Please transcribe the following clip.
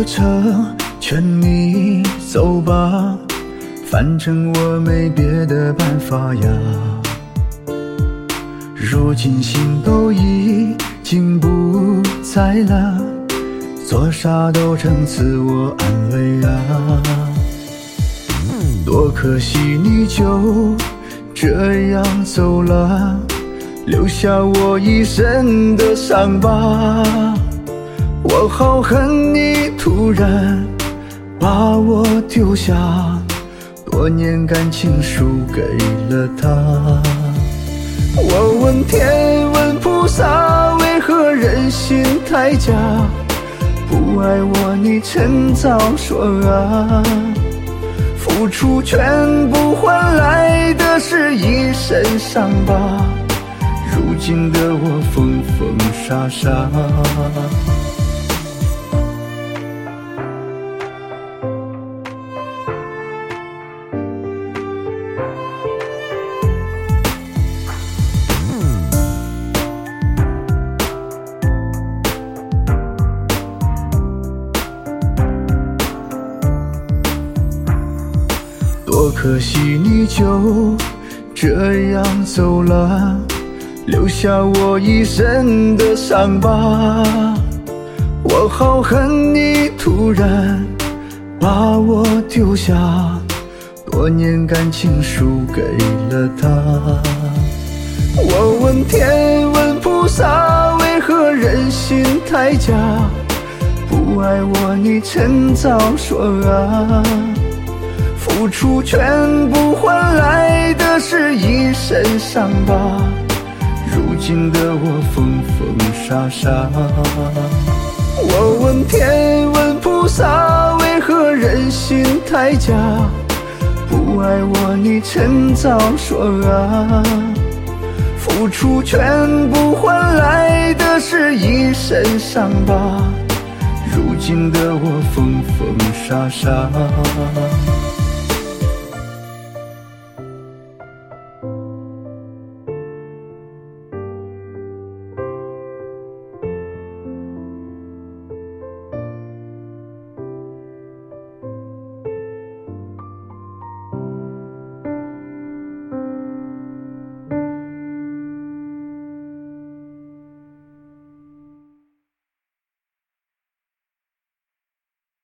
不成，劝你走吧，反正我没别的办法呀。如今心都已经不在了，做啥都成自我安慰啊。多可惜你就这样走了，留下我一身的伤疤。我好恨你突然把我丢下，多年感情输给了他。我问天问菩萨，为何人心太假？不爱我你趁早说啊，付出全部换来的是一身伤疤。如今的我疯疯傻傻，多可惜你就这样走了，留下我一身的伤疤。我好恨你突然把我丢下，多年感情输给了他。我问天问菩萨，为何人心太假？不爱我你趁早说啊，付出全部换来的是一身伤疤。如今的我疯疯傻傻，我问天问菩萨，为何人心太假？不爱我你趁早说啊，付出全部换来的是一身伤疤。如今的我疯疯傻傻。